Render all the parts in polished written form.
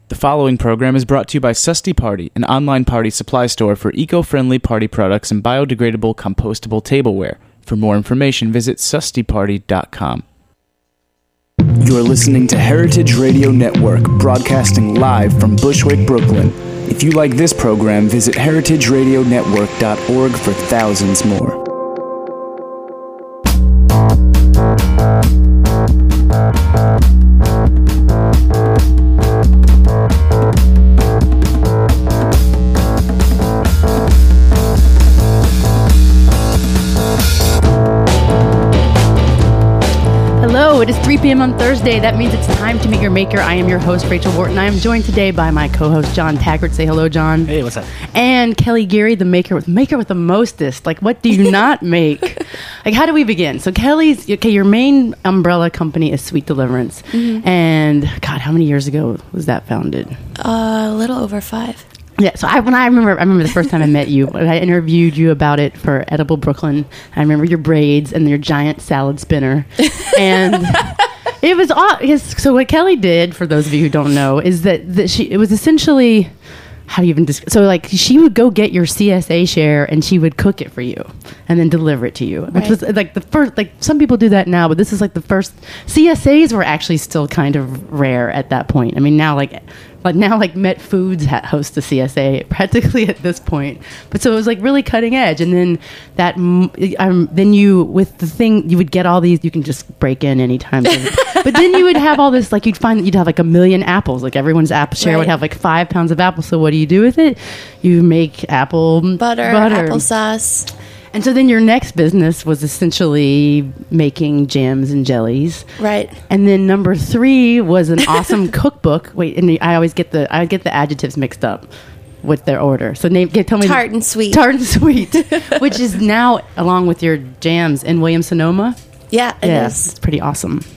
The following program is brought to you by Susty Party, an online party supply store for eco-friendly party products and biodegradable compostable tableware. For more information, visit sustyparty.com. You're listening to Heritage Radio Network, broadcasting live from Bushwick, Brooklyn. If you like this program, visit heritageradionetwork.org for thousands more. It is 3 p.m. on Thursday. That means it's time to meet your maker. I am your host, Rachel Wharton. I am joined today by my co-host, John Taggart. Say hello, John. Hey, what's up? And Kelly Geary, the maker with the mostest. Like, what do you not make? Like, how do we begin? So Kelly's, your main umbrella company is Sweet Deliverance. Mm-hmm. And, God, how many years ago was that founded? A little over 5. Yeah, so I remember the first time I met you. I interviewed you about it for Edible Brooklyn. I remember your braids and your giant salad spinner, and it was so what Kelly did, for those of you who don't know, is that it was essentially, how do you even so like she would go get your CSA share and she would cook it for you and then deliver it to you, which was like the first. Like, some people do that now, but this is like the first. CSAs were actually still kind of rare at that point. I mean, now like Met Foods hosts a CSA practically at this point. But so it was like really cutting edge. And then then you, with the thing, you would get all these, you can just break in anytime. But then you would have all this, like, you'd find that you'd have like 1 million apples. Like, everyone's apple share would have like 5 pounds of apples. So what do you do with it? You make apple butter. Applesauce. And so then your next business was essentially making jams and jellies. Right. And then number 3 was an awesome cookbook. Wait, and I get the adjectives mixed up with their order. So tell me. Tart and Sweet. Tart and Sweet, which is now, along with your jams, in Williams-Sonoma. Yeah, it is. It's pretty awesome.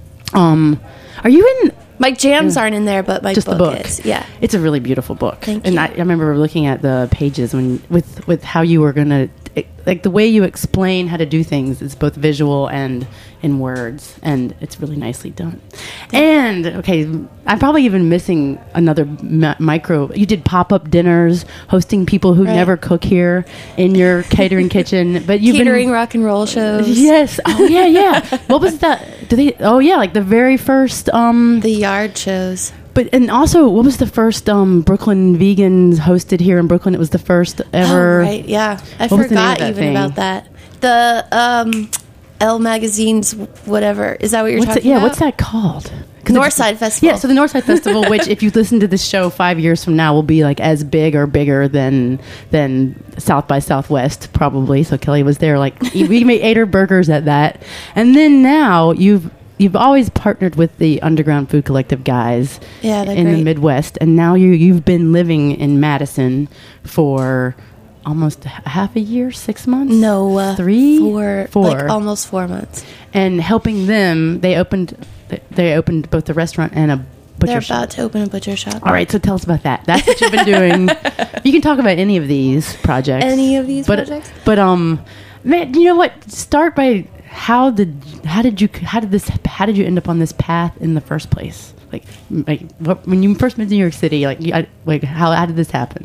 Are you in... My jams aren't in there, but my just book the book is. Yeah. It's a really beautiful book. Thank you. And I remember looking at the pages with how you were going to... Like, the way you explain how to do things is both visual and in words, and it's really nicely done. And, okay, I'm probably even missing another micro. You did pop-up dinners, hosting people who never cook here in your catering kitchen. But you've catering rock and roll shows. Yes. Oh, yeah. What was that? Like the very first... the yard shows. And also, what was the first Brooklyn Vegans hosted here in Brooklyn? It was the first ever. Oh, right, yeah. I forgot even about that. The Elle Magazine's whatever. Is that what you're talking about? Yeah, what's that called? Northside Festival. Yeah, so the Northside Festival, which, if you listen to this show 5 years from now, will be like as big or bigger than South by Southwest, probably. So Kelly was there. Like, we ate her burgers at that. And then now You've always partnered with the Underground Food Collective guys in the Midwest, and now you've been living in Madison for almost half a year, 6 months? No, 3, 4, like almost 4 months. And helping them, they opened both the restaurant and a butcher shop. They're about to open a butcher shop. All right, so tell us about that. That's what you've been doing. You can talk about any of these projects. Projects? But man, you know what? Start by. How did you end up on this path in the first place? Like when you first moved to New York City, how did this happen?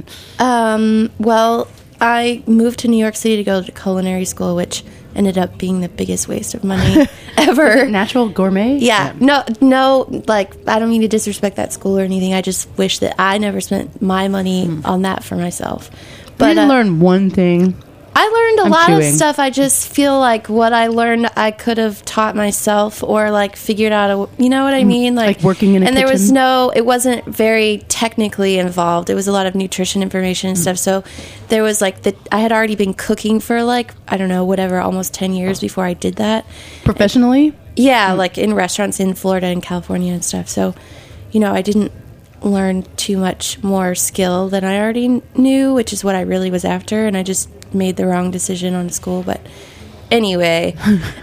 Well, I moved to New York City to go to culinary school, which ended up being the biggest waste of money ever. Natural Gourmet? Yeah. No, like, I don't mean to disrespect that school or anything. I just wish that I never spent my money on that for myself. But you didn't learn one thing. I learned a lot of stuff. I just feel like what I learned, I could have taught myself or like figured out, you know what I mean? Like working in a kitchen? And it wasn't very technically involved. It was a lot of nutrition information and stuff. So there was I had already been cooking for almost 10 years before I did that. Professionally? Yeah, like in restaurants in Florida and California and stuff. So, I didn't learn too much more skill than I already knew, which is what I really was after. And I just made the wrong decision on school, but anyway.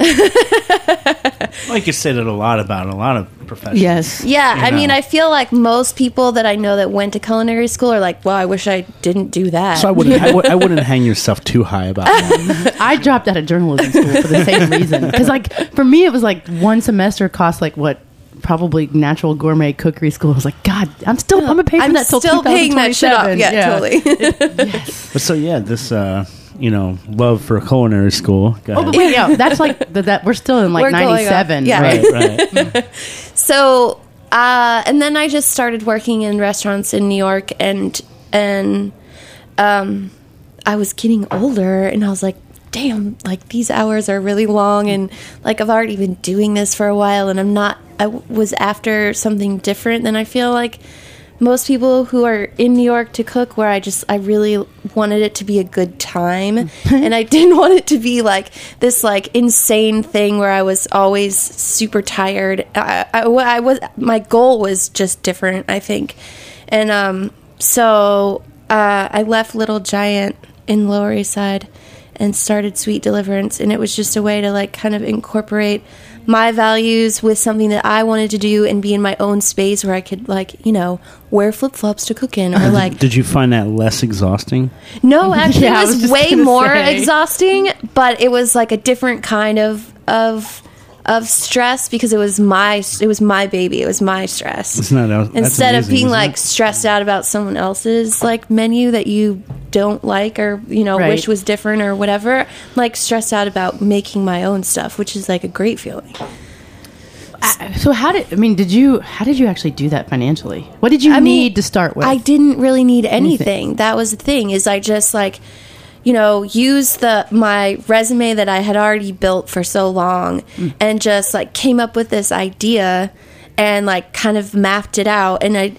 Like you said, a lot of professionals. Yes. Yeah, I mean, I feel like most people that I know that went to culinary school are like, well, I wish I didn't do that. So I wouldn't hang yourself too high about that. I dropped out of journalism school for the same reason. Because, for me, it was one semester cost, probably natural gourmet cookery school. I was like, God, I'm gonna pay for that till still paying that shit off. 2027. Yeah, totally. But so yeah, this love for culinary school. Go Oh, ahead. but wait, yeah, that's like that. We're still in like We're going up. 97. Yeah. Right. So, and then I just started working in restaurants in New York, and I was getting older, and I was like, damn, like these hours are really long, and like I've already been doing this for a while, and I was after something different than I feel like most people who are in New York to cook, where I really wanted it to be a good time, and I didn't want it to be like this like insane thing where I was always super tired. My goal was just different, I think, and so I left Little Giant in Lower East Side and started Sweet Deliverance, and it was just a way to like kind of incorporate my values with something that I wanted to do and be in my own space where I could like, wear flip-flops to cook in, or like Did you find that less exhausting? no, actually Yeah, I it was was just way gonna more say. exhausting, but it was like a different kind of stress because it was my baby, it was my stress. It's not. That's Instead of amazing, being isn't like it? stressed out about someone else's like menu that you don't like, or Right. wish was different or whatever, I'm, like stressed out about making my own stuff, which is like a great feeling. So how did you actually do that financially? What did you need to start with? I didn't really need anything. That was the thing, is I just like, used my resume that I had already built for so long and just like came up with this idea and like kind of mapped it out. And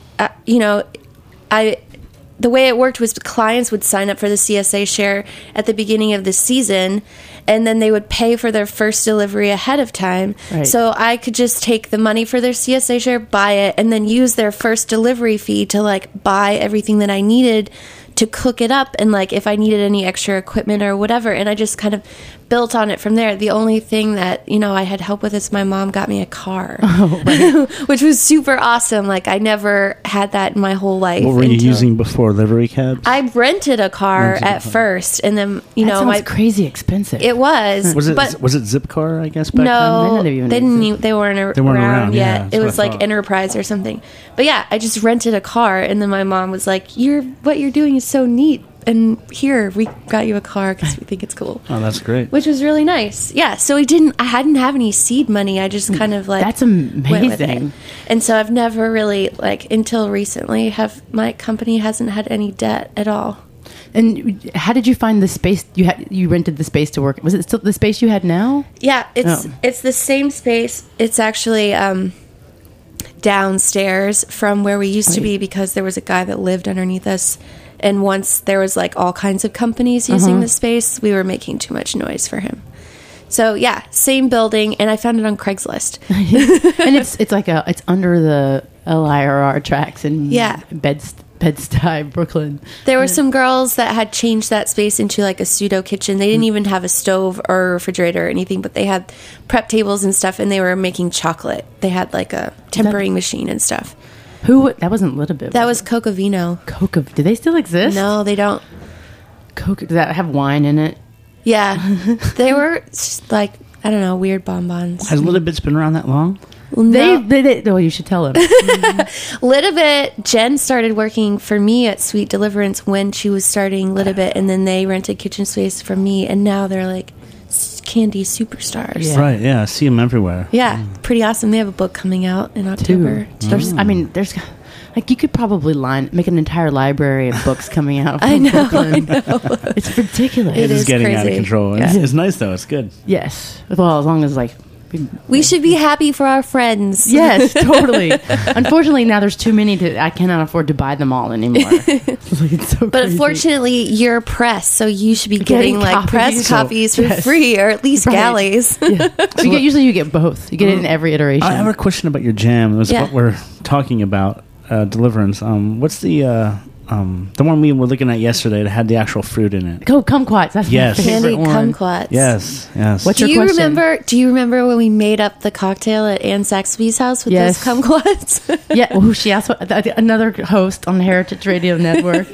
the way it worked was clients would sign up for the CSA share at the beginning of the season, and then they would pay for their first delivery ahead of time. Right. So I could just take the money for their CSA share, buy it, and then use their first delivery fee to like buy everything that I needed to cook it up, and like if I needed any extra equipment or whatever. And I just kind of built on it from there. The only thing that I had help with is my mom got me a car, which was super awesome. Like I never had that in my whole life. What were you until- using before, livery cabs? I rented a car at first, and then that sounds my crazy expensive. it was was it but Zipcar? I guess back no, They didn't even they didn't. exist. They weren't around, yeah, yet. that's It what was I like thought. Enterprise or something. But yeah, I just rented a car, and then my mom was like, "What you're doing is so neat, and here we got you a car because we think it's cool." then? Oh, that's great. Which was really nice. Yeah, so I hadn't have any seed money. I just kind of like That's went with it. amazing. And so I've never really like until recently my company hasn't had any debt at all. And how did you find the space you had? You rented the space to work. Was it still the space you had now? Yeah, it's Oh. it's the same space. It's actually downstairs from where we used to be, because there was a guy that lived underneath us, and once there was like all kinds of companies using the space, we were making too much noise for him. So yeah, same building, and I found it on Craigslist. And it's like it's under the LIRR tracks in Yeah. Bed-Stuy, Brooklyn. There were some girls that had changed that space into like a pseudo kitchen. They didn't even have a stove or a refrigerator or anything, but they had prep tables and stuff, and they were making chocolate. They had like a tempering machine and stuff. That wasn't Little Bit. That was Coca Vino. Coca. Do they still exist? No, they don't. Coca. Does that have wine in it? Yeah. They were just like, I don't know, weird bonbons. Has Little Bit's been around that long? No. Oh, you should tell them. Little Bit, Jen started working for me at Sweet Deliverance when she was starting Little Bit, and then they rented kitchen space from me, and now they're like candy superstars. Yeah. Right, yeah. I see them everywhere. Yeah, pretty awesome. They have a book coming out in October. There's like you could probably make an entire library of books coming out. From I know. Brooklyn. It's ridiculous. It It is is getting out of crazy. control. Yeah. It's nice, though. It's good. Yes. Well, as long as like. We should be happy for our friends. Yes, totally. Unfortunately, now there's too many I cannot afford to buy them all anymore. It's so But crazy. unfortunately, you're press, so you should be getting like copies. press copies for Yes. free, or at least Right. galleys. Yeah. Usually you get both. You get it in every iteration. I have a question about your jam. It was Yeah. what we're talking about, Deliverance. What's the one we were looking at yesterday that had the actual fruit in it? Kumquats. That's Yes. my favorite Candied one. kumquats. Yes, yes. What's Do your you question? remember when we made up the cocktail at Anne Saxby's house with Yes. those kumquats? Yeah. Oh, she asked another host on the Heritage Radio Network.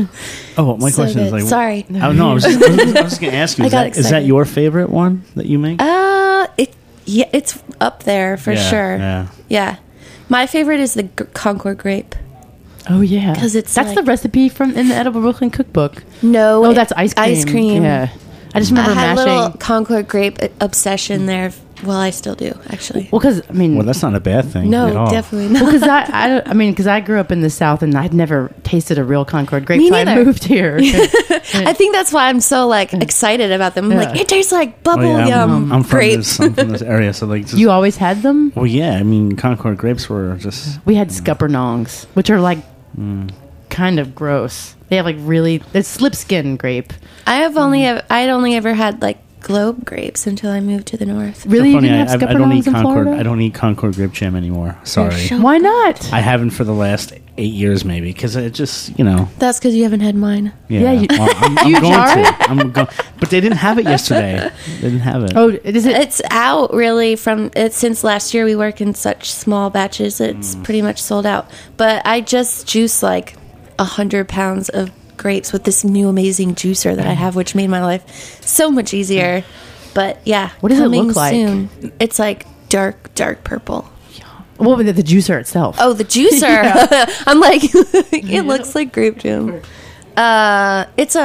Oh, my So question is good. like, Sorry. Oh no, I was just going to ask you. I Is got that, is that excited. your favorite one that you make? It's up there for Yeah, sure. yeah. Yeah. My favorite is the Concord grape. Oh yeah, 'Cause it's that's like- the recipe from in the Edible Brooklyn cookbook. No. Oh, that's ice cream. Ice cream. Yeah, I just remember I had a mashing. little Concord grape obsession there. Well, I still do, actually. Well, because I mean, Well, that's not a bad thing. No, at all. definitely not. because because I grew up in the South and I'd never tasted a real Concord grape. Me So I neither. moved here. I think that's why I'm so excited about them. I'm Yeah. like, it tastes like Oh, bubble yeah, yum I'm from grapes. I'm from this area, so like, just, You always had them. well, yeah. I mean, Concord grapes were just. We had scuppernongs, which are like kind of gross. They have like really it's slip skin grape. I'd only ever had like Globe grapes until I moved to the north. Really, so funny. you didn't have I don't eat scuppernongs in Concord. Florida? I don't eat Concord grape jam anymore. Sorry, so- Why not? I haven't for the last 8 years, maybe, because it just That's because you haven't had mine. Yeah, you- well, I'm You going jar to. it? I'm go- but they didn't have it yesterday. They didn't have it. Oh, is it? It's out really from it since last year. We work in such small batches. It's pretty much sold out. But I just juiced like 100 pounds of grapes with this new amazing juicer that I have, which made my life so much easier. But yeah, What does it coming look like? soon. It's like dark purple. What with the juicer itself? Oh, the juicer! I'm like, it looks like grape jam. It's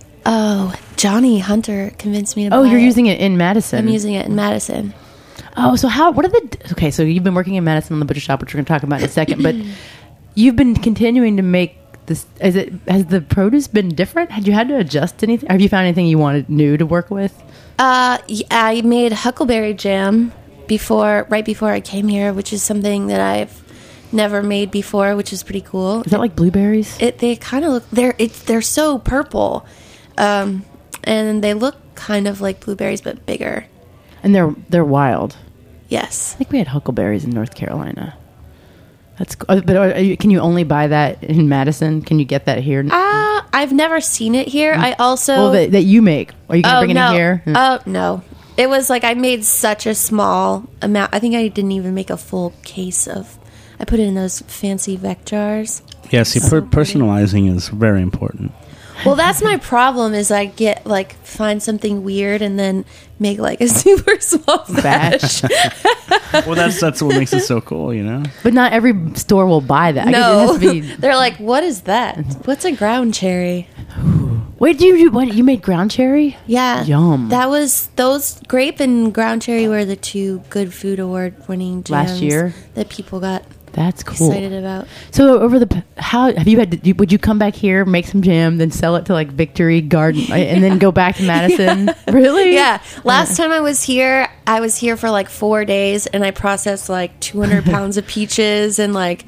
Johnny Hunter convinced me to buy Oh, you're it. using it in Madison. I'm using it in Madison. Oh, so what are the? Okay, so you've been working in Madison on the butcher shop, which we're going to talk about in a second. But you've been continuing to make this. Has the produce been different? Had you had to adjust anything? Have you found anything you wanted new to work with? I made huckleberry jam right before I came here, which is something that I've never made before, which is pretty cool. Is that like blueberries? They kind of look they're so purple, and they look kind of like blueberries but bigger. And they're wild. Yes. I think we had huckleberries in North Carolina. That's but can you only buy that in Madison? Can you get that here? I've never seen it here. I also Well, that you make. Are you going to bring no. it in here? Oh no. It was like I made such a small amount. I think I didn't even make a full case of. I put it in those fancy Vec jars. Yeah, see, personalizing is very important. Well, that's my problem. Is I get find something weird and then make like a super small batch. Well, that's what makes it so cool, you know? But not every store will buy that. I guess No, it has to be. they're like, "What is that? What's a ground cherry?" Wait, you made ground cherry? Yeah, Yum. That was those grape and ground cherry were the two Good Food Award winning jams Last year? that people got That's cool. excited about. So how have you had? Would you come back here, make some jam, then sell it to like Victory Garden, and then go back to Madison? Really? Yeah. Last time I was here for like 4 days, and I processed like 200 pounds of peaches and like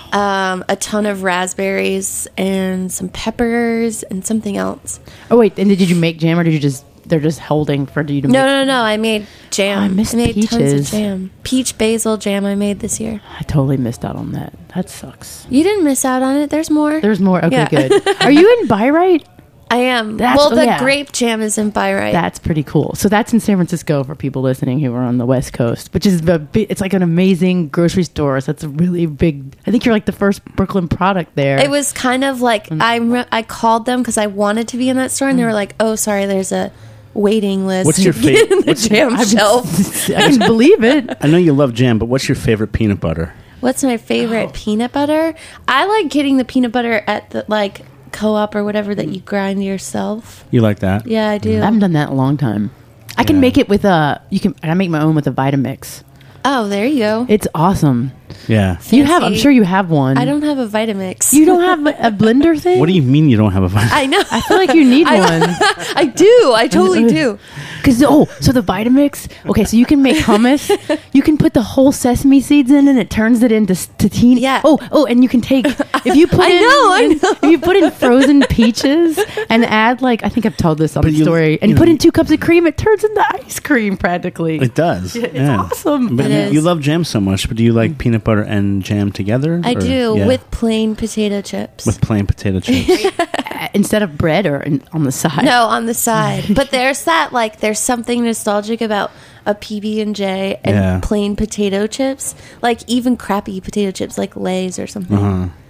a ton of raspberries and some peppers and something else. Oh wait, and did you make jam, or did you they're just holding for you to make? No. I made jam. Oh, I missed made tons peaches. of jam. Peach basil jam I made this year. I totally missed out on that. That sucks. You didn't miss out on it. There's more. There's more. Okay, Yeah. good. Are you in Byright? I am. That's- Well, the yeah. grape jam is in Byright. That's pretty cool. So that's in San Francisco for people listening who are on the West Coast, which is it's like an amazing grocery store. So it's a really big. I think you're like the first Brooklyn product there. It was kind of like I called them because I wanted to be in that store, and they were like, "Oh, sorry, there's a waiting list." What's your to get in the favorite? jam shelf? I can believe it. I know you love jam, but what's your favorite peanut butter? What's my favorite peanut butter? I like getting the peanut butter at the Co-op or whatever that you grind yourself. You like that? Yeah, I do. I haven't done that in a long time. I can Yeah. make it with I make my own with a Vitamix. Oh, there you go. It's awesome. Yeah. You have, I'm Fancy. sure you have one. I don't have a Vitamix. You don't have a blender thing? What do you mean you don't have a vitamin? I know. I feel like you need one. I do. I totally do. So the Vitamix. Okay, so you can make hummus. You can put the whole sesame seeds in, and it turns it into tahini. Yeah. And you can take if you put I know. if you put in frozen peaches and add I think I've told this on But the you- story, and you you put know- in 2 cups of cream, it turns into ice cream practically. It does. It's awesome. But It is. you love jam so much, but do you like peanut butter and jam together? I Or- do yeah. with plain potato chips. with plain potato chips. Instead of bread or on the side. No, on the side. But there's there's something nostalgic about a PB&J and Yeah. plain potato chips. Like even crappy potato chips like Lay's or something. Uh-huh.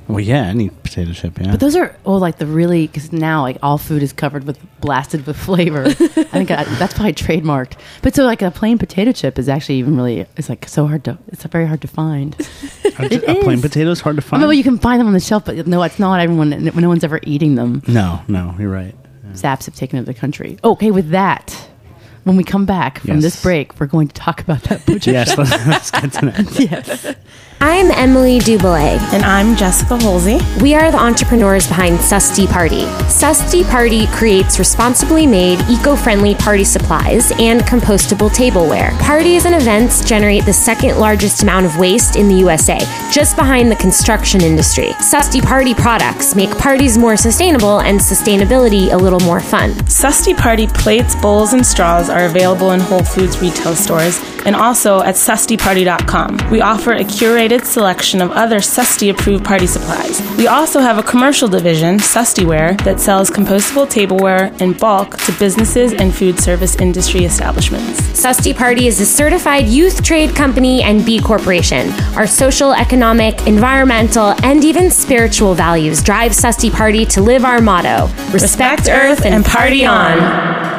Well, yeah, any potato chip, yeah. But those are like the really, because now like all food is covered with blasted with flavor. I think that's probably trademarked. But so like a plain potato chip is actually even really, it's like so hard to, it's very hard to find. A plain potato is hard to find? Well, you can find them on the shelf, but no, it's not everyone, no one's ever eating them. No, you're right. Yeah. Zaps have taken over the country. Okay, with that, when we come back from this break, we're going to talk about that butcher shop. Let's get to that. Yes. I'm Emily Dubois. And I'm Jessica Holsey. We are the entrepreneurs behind Susty Party. Susty Party creates responsibly made, eco-friendly party supplies and compostable tableware. Parties and events generate the second largest amount of waste in the USA, just behind the construction industry. Susty Party products make parties more sustainable and sustainability a little more fun. Susty Party plates, bowls, and straws are available in Whole Foods retail stores and also at sustyparty.com. We offer a curated selection of other Susty-approved party supplies. We also have a commercial division, Sustyware, that sells compostable tableware in bulk to businesses and food service industry establishments. Susty Party is a certified youth trade company and B Corporation. Our social, economic, environmental, and even spiritual values drive Susty Party to live our motto: Respect Earth and party on.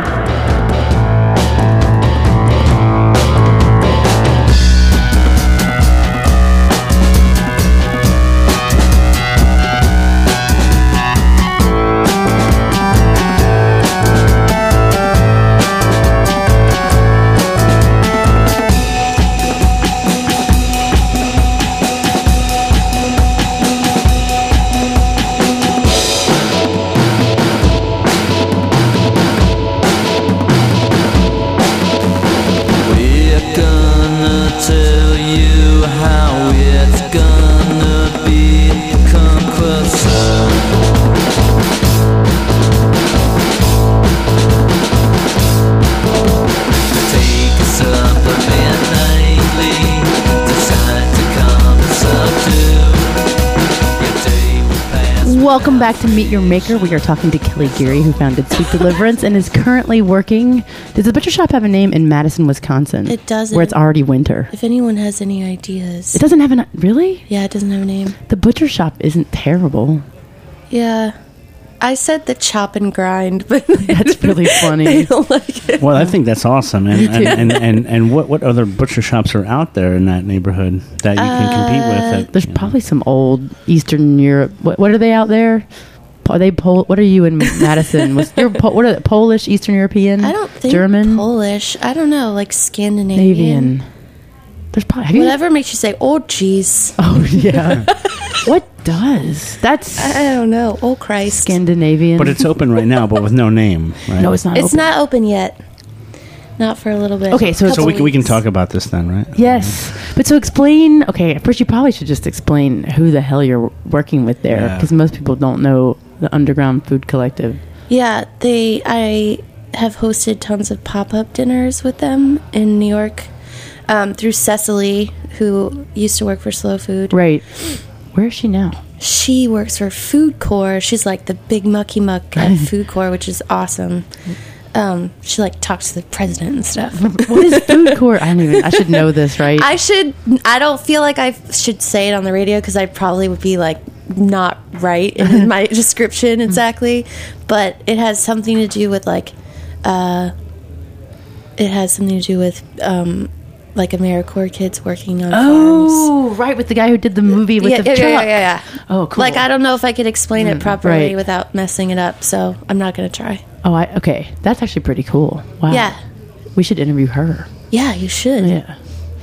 Welcome back to Meet Your Maker. We are talking to Kelly Geary, who founded Sweet Deliverance and is currently working. Does the butcher shop have a name in Madison, Wisconsin? It doesn't. Where it's already winter. If anyone has any ideas. It doesn't have a... Really? Yeah, it doesn't have a name. The butcher shop isn't terrible. Yeah. I said the chop and grind, but that's really funny. They don't like it. Well, I think that's awesome. And what other butcher shops are out there in that neighborhood that you can compete with? There's probably some old Eastern Europe. What are they out there? Are they What are you in Madison? What are they, Polish, Eastern European? I don't think German, Polish. I don't know, like Scandinavian. There's probably whatever makes you say, "Oh, geez." Oh yeah. What does? That's I don't know. Oh Christ. Scandinavian. But it's open right now, but with no name. Right? No, it's not. It's not open yet. Not for a little bit. Okay, so we can talk about this then, right? Yes, but so explain. Okay, first you probably should just explain who the hell you're working with there, because most people don't know the Underground Food Collective. Yeah, I have hosted tons of pop-up dinners with them in New York. Through Cecily, who used to work for Slow Food. Right. Where is she now? She works for Food Corps. She's like the big mucky muck at Food Corps, which is awesome. She like talks to the president and stuff. What is Food Corps? I should know this, right? I don't feel like I should say it on the radio because I probably would be like not right in my description exactly. But it has something to do with like like AmeriCorps kids working on farms. Oh, right, with the guy who did the movie with the truck. Yeah. Oh, cool. Like, I don't know if I could explain it properly without messing it up, so I'm not going to try. Oh, okay. That's actually pretty cool. Wow. Yeah. We should interview her. Yeah, you should. Yeah.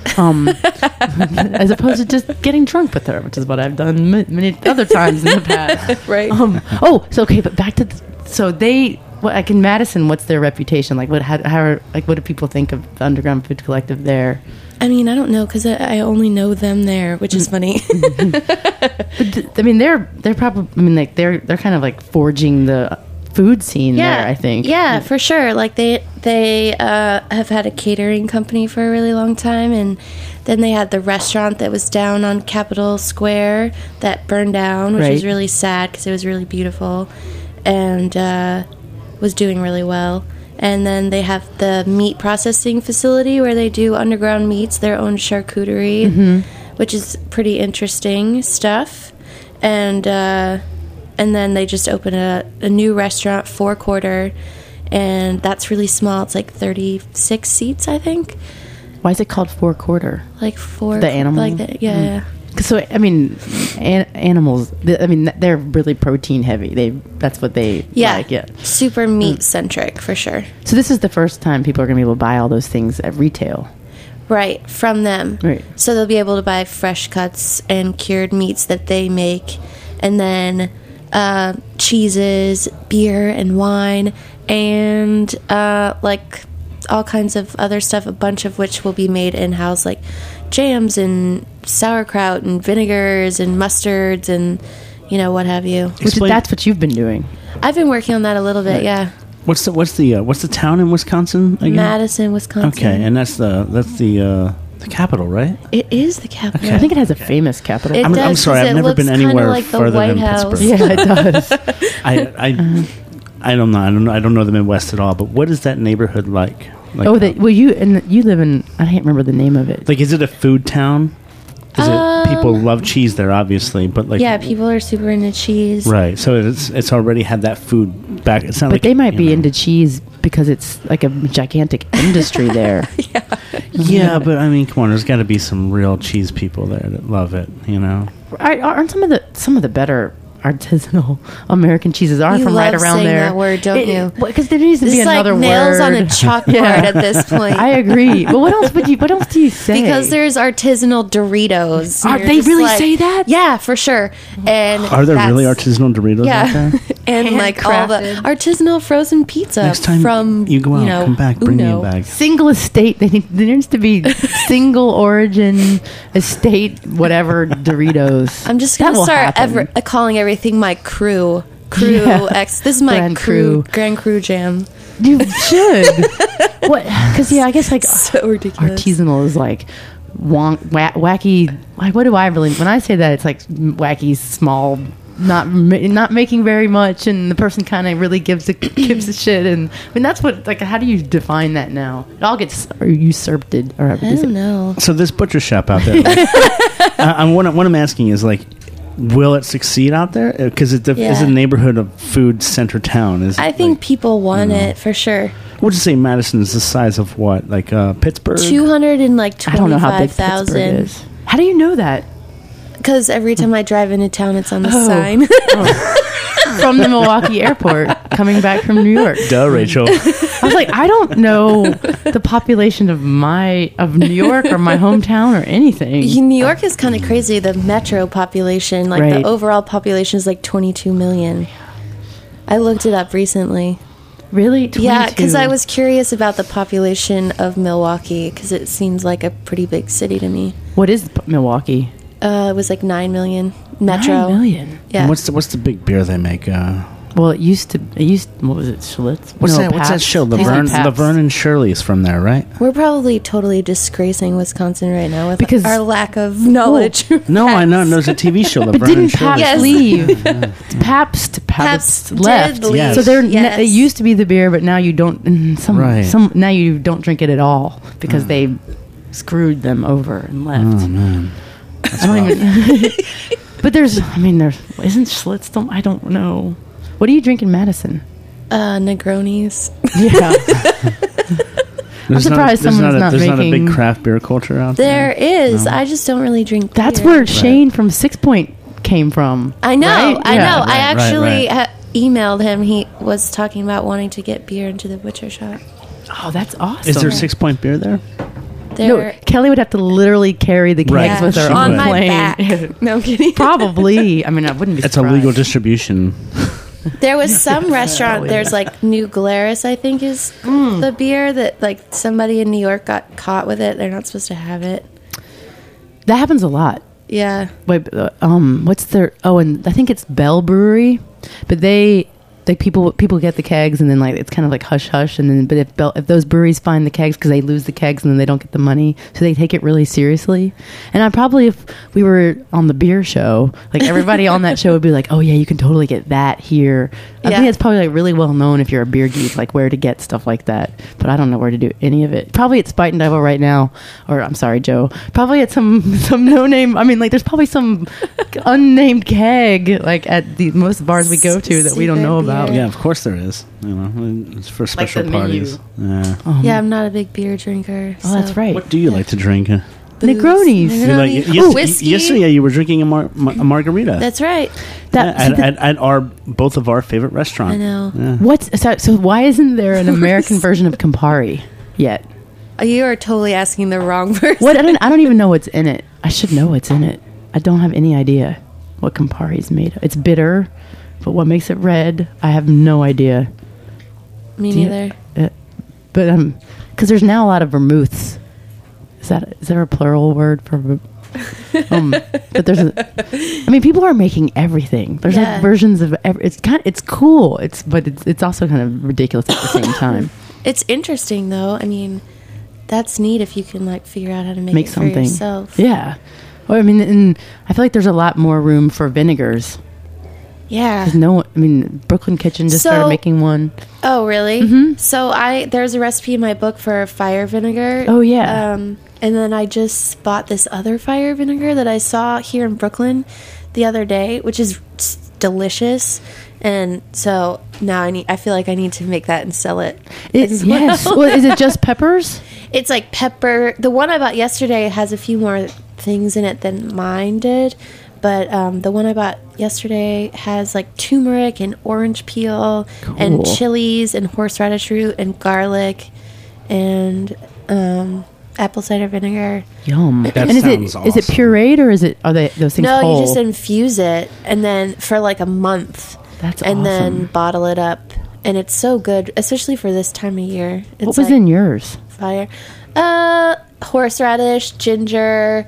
As opposed to just getting drunk with her, which is what I've done many other times in the past. Right. But back to... So they... like in Madison, what's their reputation? Like, what do people think of the Underground Food Collective there? I mean, I don't know because I only know them there, which is funny. But, I mean, they're probably. I mean, like they're kind of like forging the food scene there. I think. Yeah, for sure. Like they have had a catering company for a really long time, and then they had the restaurant that was down on Capitol Square that burned down, which was really sad because it was really beautiful, and was doing really well. And then they have the meat processing facility where they do underground meats, their own charcuterie, which is pretty interesting stuff. and then they just opened a new restaurant, 4 Quarter, and that's really small. It's like 36 seats, I think. Why is it called 4 Quarter? Like 4. The animal? Like that, yeah. So, I mean, animals, I mean, they're really protein heavy. That's what they like. Yeah. Super meat centric, for sure. So this is the first time people are going to be able to buy all those things at retail. Right, from them. Right. So they'll be able to buy fresh cuts and cured meats that they make, and then cheeses, beer, and wine, and like all kinds of other stuff, a bunch of which will be made in-house, like jams and sauerkraut and vinegars and mustards and, what have you. That's what you've been doing. I've been working on that a little bit, yeah. What's the town in Wisconsin again? Madison, Wisconsin. Okay, and that's the capital, right? It is the capital. Okay. I think it has a famous capital. I'm sorry, I've never been anywhere like further than Pittsburgh. Yeah, it does. I don't know. I don't know the Midwest at all. But what is that neighborhood like? You live in, I can't remember the name of it. Like, is it a food town? People love cheese there, obviously, but like, yeah, people are super into cheese, right? So it's already had that food back. It's not, but they might be into cheese because it's like a gigantic industry there. Yeah, but I mean, come on, there's got to be some real cheese people there that love it. Aren't some of the better artisanal American cheeses are from right around there? That word, don't you? Because there needs to be another word. Nails on a chalkboard at this point. I agree. But what else do you say? Because there's artisanal Doritos. They really say that? Yeah, for sure. And are there really artisanal Doritos out there? And like all the artisanal frozen pizza. Next time from you go out, come back, bring me a bag. Single estate. There needs to be single origin estate whatever Doritos. I'm just gonna start calling everything my crew X. This is my Grand Cru jam. You should. What? Because I guess like so ridiculous. Artisanal is like wacky. What do I really? When I say that, it's like wacky, small, not making very much, and the person kind of really gives a shit. And I mean, that's what, like, how do you define that now? It all gets usurped, or I don't know. So this butcher shop out there, what I'm asking is, like, will it succeed out there? Because it's a neighborhood of food center town. I think people want it for sure. Would you say Madison is the size of what, like Pittsburgh? 225,000. I don't know how big Pittsburgh is. How do you know that? Because every time I drive into town, it's on the sign. From the Milwaukee airport, coming back from New York. Duh, Rachel. I was like, I don't know the population of New York or my hometown or anything. New York is kind of crazy. The metro population, like the overall population is like 22 million. I looked it up recently. Really? 22? Yeah, because I was curious about the population of Milwaukee, because it seems like a pretty big city to me. What is Milwaukee? It was like 9 million. Metro. 9 million? Yeah. And what's the big beer they make? Well, it used, what was it, Schlitz? What's that show? Laverne and Shirley's from there, right? We're probably totally disgracing Wisconsin right now with our lack of knowledge. No, I know. There's a TV show, Laverne and Shirley. Pabst leave? Pabst left. Yes. So it used to be the beer, but now you don't. Now you don't drink it at all because they screwed them over and left. Oh man, I don't even. But isn't Schlitz? I don't know. What do you drink in Madison? Negronis. Yeah. I'm surprised someone's not making... There's not a big craft beer culture out there. There is. No. I just don't really drink beer. That's where Shane from 6 Point came from. I know. Right? I know. I actually emailed him. He was talking about wanting to get beer into the butcher shop. Oh, that's awesome. Is there 6 Point beer there? No, Kelly would have to literally carry the kegs with her on the plane. Back. No, I'm kidding. Probably. I mean, I wouldn't be surprised. It's a legal distribution. There was some restaurant, there's like New Glarus, I think is the beer that like somebody in New York got caught with it. They're not supposed to have it. That happens a lot. Yeah. Wait, what's their, and I think it's Bell Brewery, but they like people get the kegs and then like it's kind of like hush hush, and then but if those breweries find the kegs because they lose the kegs and then they don't get the money, so they take it really seriously. And I probably, if we were on the beer show, like everybody on that show would be like, oh yeah, you can totally get that here. I think it's probably like really well known if you're a beer geek, like where to get stuff like that. But I don't know where to do any of it. Probably at Spite and Devil right now, or I'm sorry, Joe. Probably at some no name. I mean, like there's probably some unnamed keg like at the most bars we go to that we don't know about. Yeah, of course there is. You know, it's for special the parties. Yeah. Yeah, I'm not a big beer drinker. Oh, that's right. What do you like to drink? Negronis. Whiskey. Yesterday you were drinking a margarita. That's right. At both of our favorite restaurants. I know. Yeah. So why isn't there an American version of Campari yet? You are totally asking the wrong person. What? I don't even know what's in it. I should know what's in it. I don't have any idea what Campari is made of. It's bitter, but what makes it red? I have no idea. Me neither. But because there's now a lot of vermouths. Is there a plural word for? But I mean, people are making everything. There's like versions of it's cool. It's also kind of ridiculous at the same time. It's interesting though. I mean, that's neat if you can like figure out how to make it something for yourself. Yeah. Well, I mean, and I feel like there's a lot more room for vinegars. Yeah. Brooklyn Kitchen just started making one. Oh, really? Mm-hmm. So there's a recipe in my book for fire vinegar. Oh, yeah. And then I just bought this other fire vinegar that I saw here in Brooklyn the other day, which is delicious. And so now I feel like I need to make that and sell it. Yes. Well, is it just peppers? It's like pepper. The one I bought yesterday has a few more things in it than mine did. But the one I bought yesterday has like turmeric and orange peel and chilies and horseradish root and garlic and apple cider vinegar. Yum! That and sounds awesome. Is it pureed or are those things whole? No, you just infuse it and then for like a month. That's and awesome. then bottle it up, and it's so good, especially for this time of year. It's what was in yours? Fire, horseradish, ginger.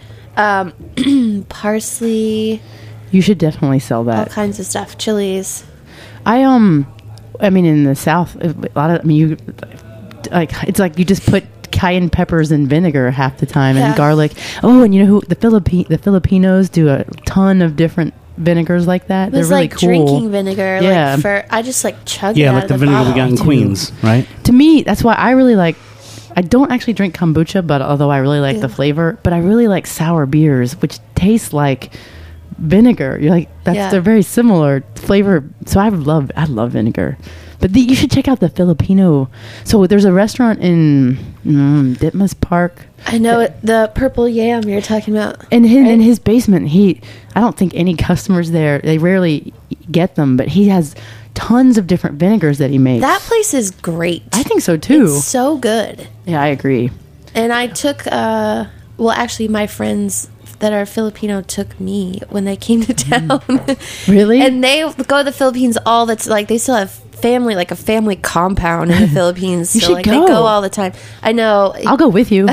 Parsley. You should definitely sell that. All kinds of stuff. Chilies. I mean, in the South, a lot of. I mean, you it's like you just put cayenne peppers and vinegar half the time, and garlic. Oh, and you know who the Filipinos do a ton of different vinegars like that. They're really like cool. Drinking vinegar. Yeah. I just like chug it out like of the vinegar bottle. we got in Queens, right? To me, that's why I really like. I don't actually drink kombucha, but although I really like the flavor, but I really like sour beers, which taste like vinegar. You're like, they're very similar flavor. So I love vinegar. But you should check out the Filipino. So there's a restaurant in Ditmas Park. I know it, the Purple Yam you're talking about. In his basement, I don't think any customers there, they rarely get them, but he has tons of different vinegars that he makes. That place is great. I think so too. It's so good. Yeah, I agree. And I took, actually my friends that are Filipino took me when they came to town. Really? And they go to the Philippines they still have family, like a family compound in the Philippines. You so should like go. They go all the time. I know. I'll go with you.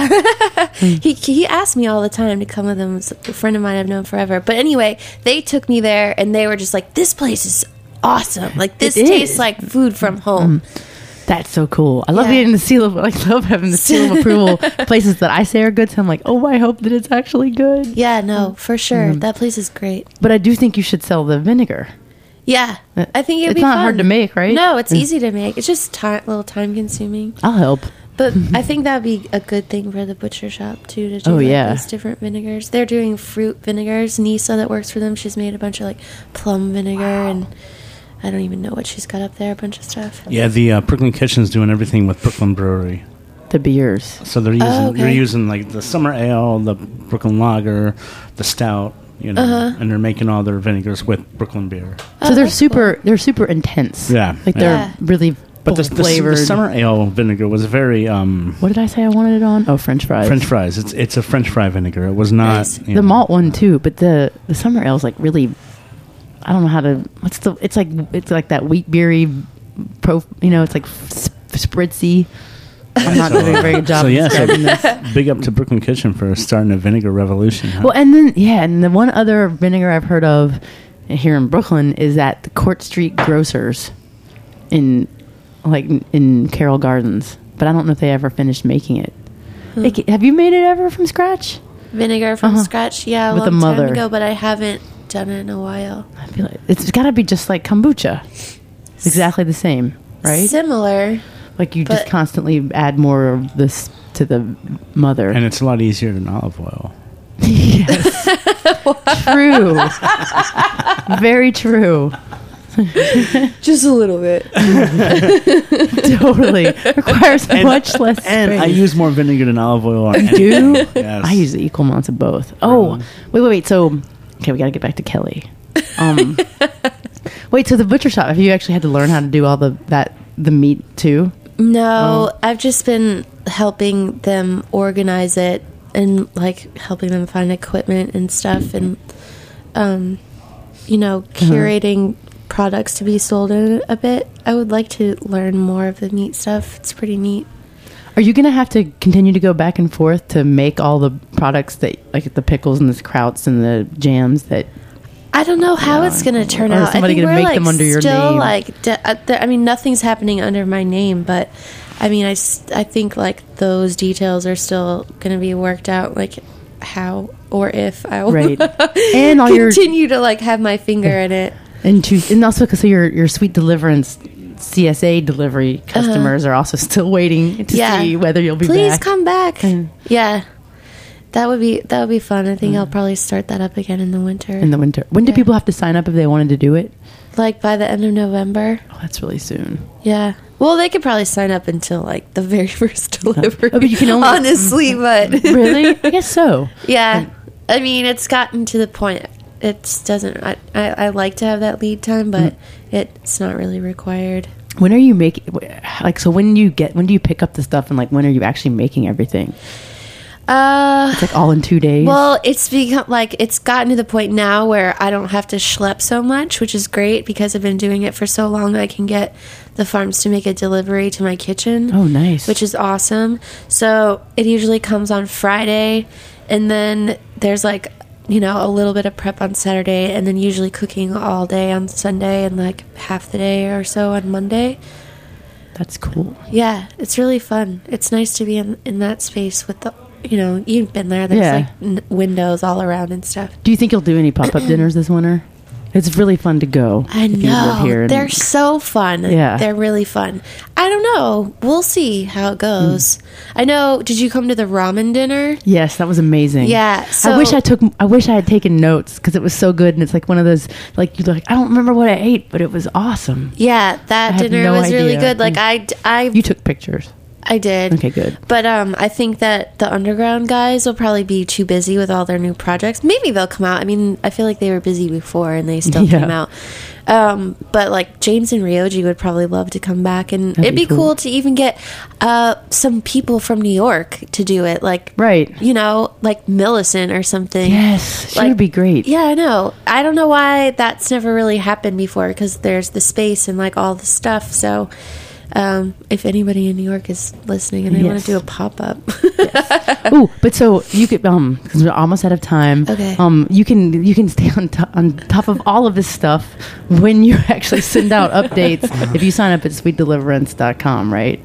He asked me all the time to come with him. It's a friend of mine I've known forever. But anyway, they took me there and they were just like, this place is awesome. Like this tastes like food from home. That's so cool. I love getting the seal of love having the seal of approval. Places that I say are good, so I'm like, oh, I hope that it's actually good. Yeah, no, for sure. That place is great. But I do think you should sell the vinegar. Yeah, I think it'd be It's not fun. hard to make, right? No, it's easy to make. It's just a little time consuming. I'll help. But I think that'd be a good thing for the butcher shop too to do these different vinegars. They're doing fruit vinegars. Nisa that works for them, she's made a bunch of like plum vinegar and I don't even know what she's got up there. A bunch of stuff. Yeah, the Brooklyn Kitchen's doing everything with Brooklyn Brewery. The beers. So they're using like the summer ale, the Brooklyn Lager, the stout, and they're making all their vinegars with Brooklyn beer. So they're super intense. Yeah, like they're really. But the flavored. summer ale vinegar was very. What did I say I wanted it on? Oh, French fries. French fries. It's a French fry vinegar. It was not the malt one too, but the summer ale is like really. I don't know how to. It's like that wheat beery, it's like spritzy. I'm not doing a very good job. So describing this. Big up to Brooklyn Kitchen for starting a vinegar revolution. Huh? Well, and then the one other vinegar I've heard of here in Brooklyn is at the Court Street Grocers. in Carroll Gardens, but I don't know if they ever finished making it. Have you made it ever from scratch? Vinegar from scratch? Yeah, with a long a mother. time ago, but I haven't done it in a while. I feel like it's got to be just like kombucha. It's exactly the same, right? Similar. Like you just constantly add more of this to the mother. And it's a lot easier than olive oil. Yes. True. Very true. Just a little bit. Totally. Requires much less space. And I use more vinegar than olive oil. You do? Yes. I use equal amounts of both. Oh, wait. So, okay, we got to get back to Kelly. Wait, so the butcher shop, have you actually had to learn how to do all the meat too? No, I've just been helping them organize it and like helping them find equipment and stuff and, curating products to be sold in a bit. I would like to learn more of the meat stuff. It's pretty neat. Are you going to have to continue to go back and forth to make all the products that, like the pickles and the krauts and the jams that... I don't know how it's going to turn out. Or is somebody going to make them under your still name? Nothing's happening under my name, but I mean, I think like those details are still going to be worked out, like how or if I will and all continue to like have my finger in it. And also because your Sweet Deliverance CSA delivery customers are also still waiting to see whether you'll be back. Please come back. Yeah. That would be fun. I think I'll probably start that up again in the winter. When do people have to sign up if they wanted to do it? Like by the end of November. Oh, that's really soon. Yeah. Well, they could probably sign up until like the very first delivery. But you can only honestly, but really, I guess so. Yeah. I mean, it's gotten to the point. It doesn't. I like to have that lead time, but it's not really required. When are you making? Like, so when do you pick up the stuff, and like when are you actually making everything? It's like all in 2 days. Well, it's gotten to the point now where I don't have to schlep so much, which is great because I've been doing it for so long. I can get the farms to make a delivery to my kitchen. Oh, nice. Which is awesome. So it usually comes on Friday, and then there's like, a little bit of prep on Saturday, and then usually cooking all day on Sunday and like half the day or so on Monday. That's cool. Yeah, it's really fun. It's nice to be in that space with the... you've been there. There's like windows all around and stuff. Do you think you'll do any pop-up dinners this winter? It's really fun to go. I know. They're so fun. Yeah. They're really fun. I don't know. We'll see how it goes. I know. Did you come to the ramen dinner? Yes, that was amazing. Yeah. So, I wish I had taken notes because it was so good, and it's like one of those like you're like, I don't remember what I ate, but it was awesome. Yeah, that dinner was really good. Like you took pictures. I did. Okay, good. But I think that the underground guys will probably be too busy with all their new projects. Maybe they'll come out. I mean, I feel like they were busy before and they still came out. But like James and Ryoji would probably love to come back, and it'd be cool to even get some people from New York to do it. Like, like Millicent or something. Yes, she would be great. Yeah, I know. I don't know why that's never really happened before because there's the space and like all the stuff. So. If anybody in New York is listening and they want to do a pop-up. Oh, but so you could, because we're almost out of time. Okay. You can stay on top of all of this stuff when you actually send out updates if you sign up at sweetdeliverance.com, right?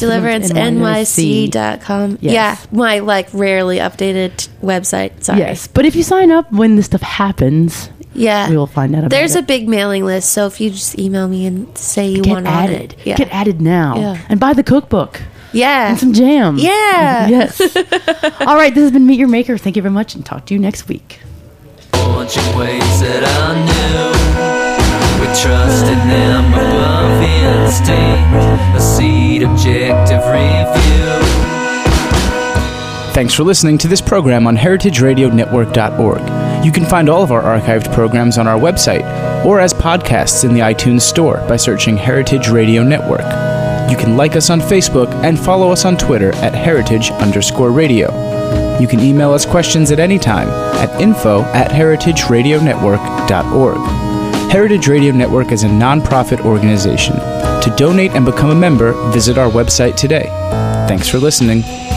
sweetdeliverancenyc.com. Yes. Yeah, my like rarely updated website. Sorry. Yes, but if you sign up when this stuff happens, we will find out about There's it. a big mailing list, so if you just email me and say you want added. Yeah. Get added now. Yeah. And buy the cookbook. Yeah. And some jam. Yeah. Yes. All right, this has been Meet Your Maker. Thank you very much, and talk to you next week. Ways that I knew, with trust in them above instinct, a seed objective review. Thanks for listening to this program on heritageradionetwork.org. You can find all of our archived programs on our website or as podcasts in the iTunes Store by searching Heritage Radio Network. You can like us on Facebook and follow us on Twitter at heritage_radio. You can email us questions at any time at info@heritageradionetwork.org. Heritage Radio Network is a non-profit organization. To donate and become a member, visit our website today. Thanks for listening.